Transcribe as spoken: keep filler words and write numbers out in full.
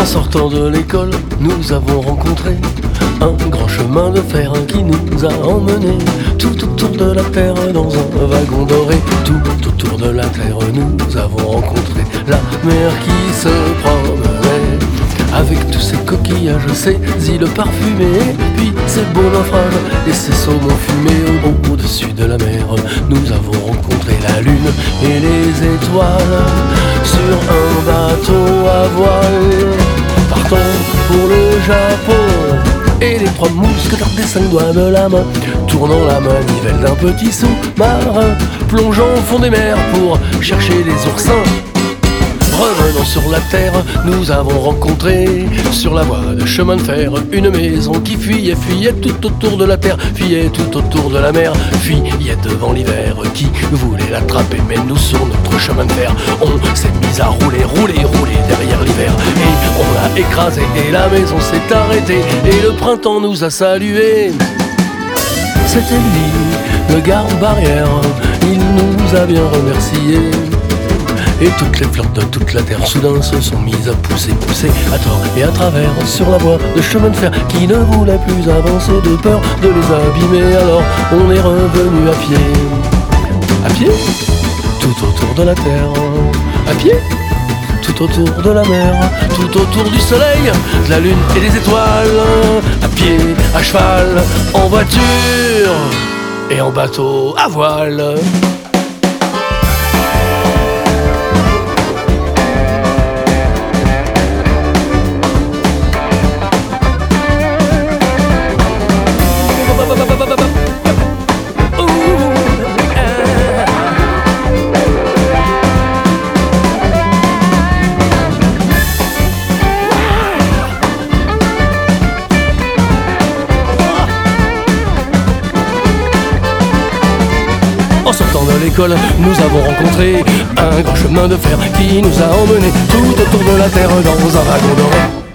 sortant de l'école, nous avons rencontré un grand chemin de fer qui nous a emmenés tout autour de la terre dans un wagon doré. Tout autour de la terre, nous avons rencontré la mer qui se promenait avec tous ses coquillages, ses îles parfumées, puis ses beaux naufrages et ses saumons fumés. Au-dessus de la mer, nous avons rencontré la lune et les étoiles sur un bateau à voile, partant pour le Japon. Et les trois mousquetaires des cinq doigts de la main, tournant la manivelle d'un petit sous-marin, plongeant au fond des mers pour chercher les oursins. Revenant sur la terre, nous avons rencontré sur la voie de chemin de fer une maison qui fuyait, fuyait tout autour de la terre, fuyait tout autour de la mer, fuyait devant l'hiver qui voulait l'attraper. Mais nous, sur notre chemin de fer, on s'est mis à rouler, rouler, rouler derrière l'hiver, et on l'a écrasé et la maison s'est arrêtée et le printemps nous a salués. C'était lui, le garde-barrière, il nous a bien remerciés. Et toutes les fleurs de toute la terre soudain se sont mises à pousser, pousser à tort et à travers sur la voie de chemin de fer qui ne voulait plus avancer de peur de les abîmer. Alors on est revenu à pied, à pied, tout autour de la terre, à pied, tout autour de la mer, tout autour du soleil, de la lune et des étoiles, à pied, à cheval, en voiture et en bateau à voile. En sortant de l'école, nous avons rencontré un grand chemin de fer qui nous a emmenés tout autour de la terre dans un wagon doré.